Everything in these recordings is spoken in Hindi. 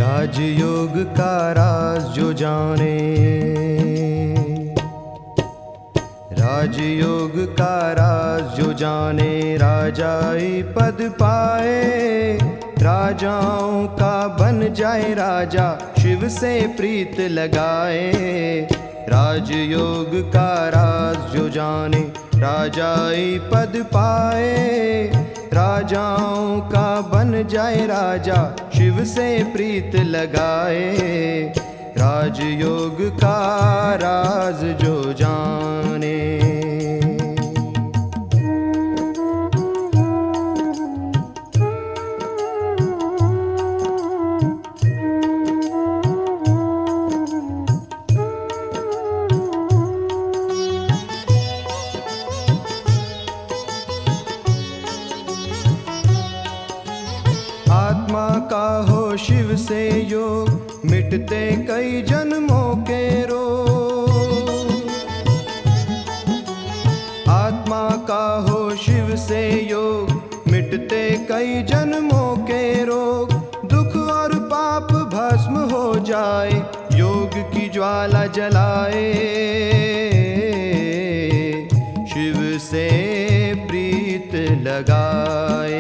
राजयोग का राज जो जाने, राजयोग का राज जो जाने, राजाई पद पाए, राजाओं का बन जाए राजा, शिव से प्रीत लगाए। राजयोग का राज जो जाने, राजाई पद पाए, राजाओं का बन जाए राजा, शिव से प्रीत लगाए। राजयोग का राज जो जाने। आत्मा का हो शिव से योग, मिटते कई जन्मों के रोग। आत्मा का हो शिव से योग, मिटते कई जन्मों के रोग। दुख और पाप भस्म हो जाए, योग की ज्वाला जलाए, शिव से प्रीत लगाए।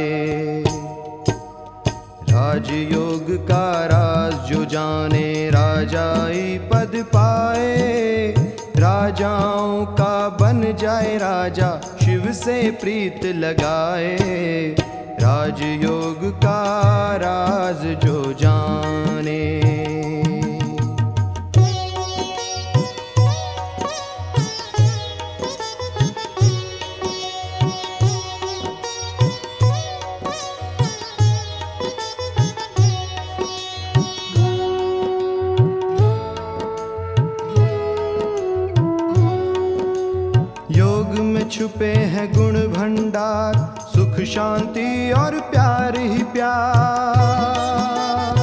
राजयोग का राज जो जाने, राजाई पद पाए, राजाओं का बन जाए राजा, शिव से प्रीत लगाए। राजयोग का राज जो जाने। योग में छुपे हैं गुण भंडार, सुख शांति और प्यार ही प्यार।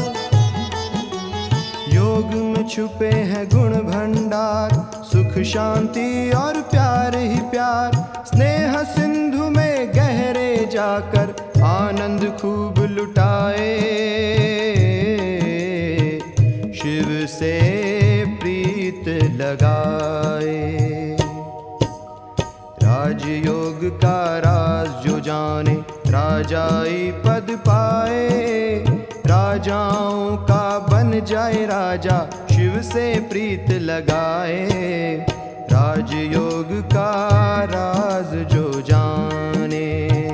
योग में छुपे हैं गुण भंडार, सुख शांति और प्यार ही प्यार। स्नेह सिंधु में गहरे जाकर, आनंद खूब लुटाए, शिव से प्रीत लगाए। राजयोग का राज जो जाने, राजाई पद पाए, राजाओं का बन जाए राजा, शिव से प्रीत लगाए। राजयोग का राज जो जाने।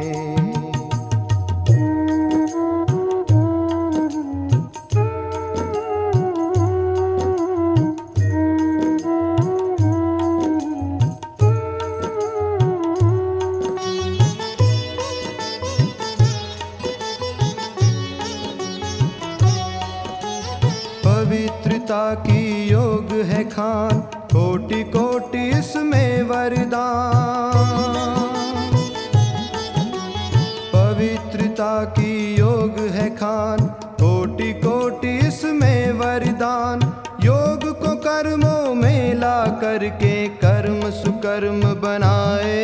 पवित्रता की योग है खान, कोटि कोटि इसमें वरदान। पवित्रता की योग है खान, कोटि कोटि इसमें वरदान। योग को कर्मों में ला करके, कर्म सुकर्म बनाए,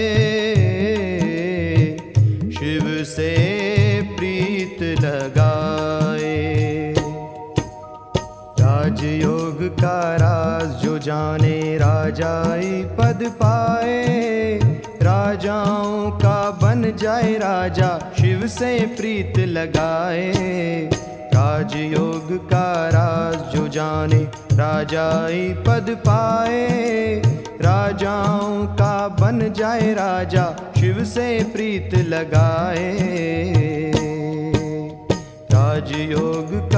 शिव से प्रीत लगाए। राजयोग का राज जो जाने, राजाई पद पाए, राजाओं का बन जाए राजा, शिव से प्रीत लगाए। राजयोग का राज जो जाने, राजाई पद पाए, राजाओं का बन जाए राजा, शिव से प्रीत लगाए। राजयोग